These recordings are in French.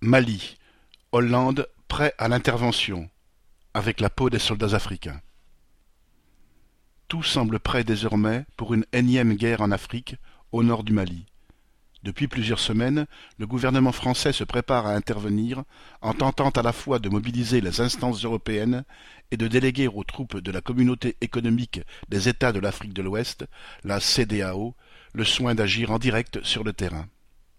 Mali, Hollande prêt à l'intervention, avec la peau des soldats africains. Tout semble prêt désormais pour une énième guerre en Afrique, au nord du Mali. Depuis plusieurs semaines, le gouvernement français se prépare à intervenir en tentant à la fois de mobiliser les instances européennes et de déléguer aux troupes de la Communauté économique des États de l'Afrique de l'Ouest, la CEDEAO, le soin d'agir en direct sur le terrain.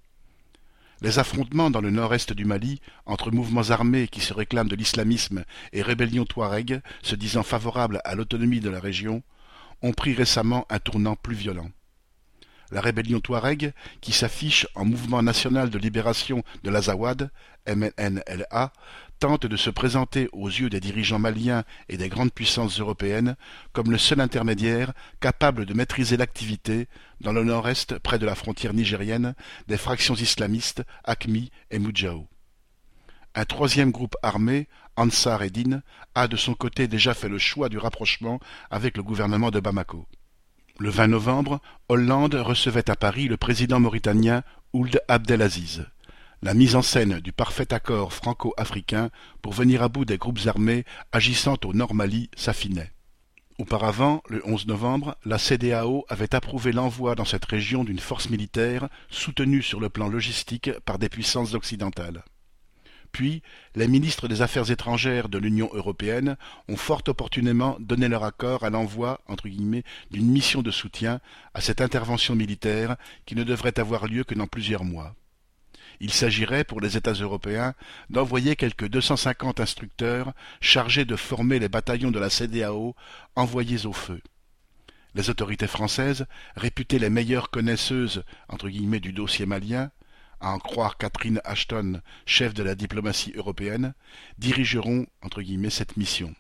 Les affrontements dans le nord-est du Mali, entre mouvements armés qui se réclament de l'islamisme et rébellions touaregs se disant favorables à l'autonomie de la région, ont pris récemment un tournant plus violent. La rébellion touareg, qui s'affiche en Mouvement national de libération de l'Azawad, MNLA, tente de se présenter aux yeux des dirigeants maliens et des grandes puissances européennes comme le seul intermédiaire capable de maîtriser l'activité, dans le nord-est près de la frontière nigérienne, des fractions islamistes AQMI et Moudjahou. Un troisième groupe armé, Ansar Eddine, a de son côté déjà fait le choix du rapprochement avec le gouvernement de Bamako. Le 20 novembre, Hollande recevait à Paris le président mauritanien Ould Abdelaziz. La mise en scène du parfait accord franco-africain pour venir à bout des groupes armés agissant au nord Mali s'affinait. Auparavant, le 11 novembre, la CEDEAO avait approuvé l'envoi dans cette région d'une force militaire soutenue sur le plan logistique par des puissances occidentales. Puis, les ministres des Affaires étrangères de l'Union européenne ont fort opportunément donné leur accord à l'envoi, entre guillemets, d'une mission de soutien à cette intervention militaire qui ne devrait avoir lieu que dans plusieurs mois. Il s'agirait, pour les États européens, d'envoyer quelques 250 instructeurs chargés de former les bataillons de la CEDEAO envoyés au feu. Les autorités françaises, réputées les meilleures connaisseuses, entre guillemets, du dossier malien, à en croire Catherine Ashton, chef de la diplomatie européenne, dirigeront, entre guillemets, cette mission.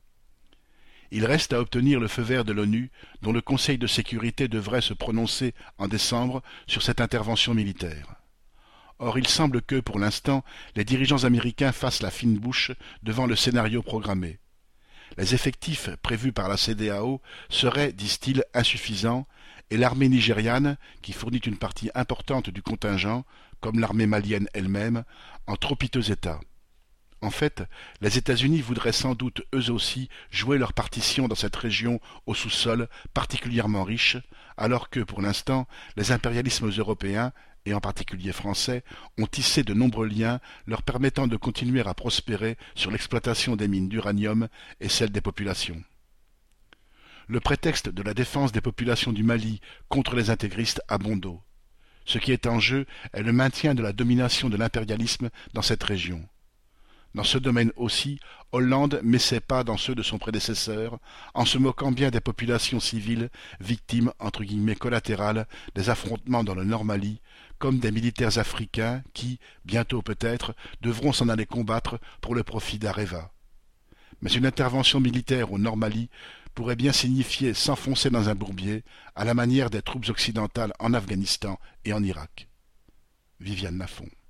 Il reste à obtenir le feu vert de l'ONU, dont le Conseil de sécurité devrait se prononcer en décembre sur cette intervention militaire. Or, il semble que, pour l'instant, les dirigeants américains fassent la fine bouche devant le scénario programmé. Les effectifs prévus par la CEDEAO seraient, disent-ils, insuffisants, et l'armée nigériane, qui fournit une partie importante du contingent, comme l'armée malienne elle-même, en trop piteux état. En fait, les États-Unis voudraient sans doute eux aussi jouer leur partition dans cette région au sous-sol particulièrement riche, alors que, pour l'instant, les impérialismes européens, et en particulier français, ont tissé de nombreux liens leur permettant de continuer à prospérer sur l'exploitation des mines d'uranium et celle des populations. Le prétexte de la défense des populations du Mali contre les intégristes a bon dos. Ce qui est en jeu est le maintien de la domination de l'impérialisme dans cette région. Dans ce domaine aussi, Hollande met ses pas dans ceux de son prédécesseur, en se moquant bien des populations civiles, victimes entre guillemets collatérales des affrontements dans le Nord Mali, comme des militaires africains qui, bientôt peut-être, devront s'en aller combattre pour le profit d'Areva. Mais une intervention militaire au Nord Mali pourrait bien signifier s'enfoncer dans un bourbier, à la manière des troupes occidentales en Afghanistan et en Irak. Viviane Lafont.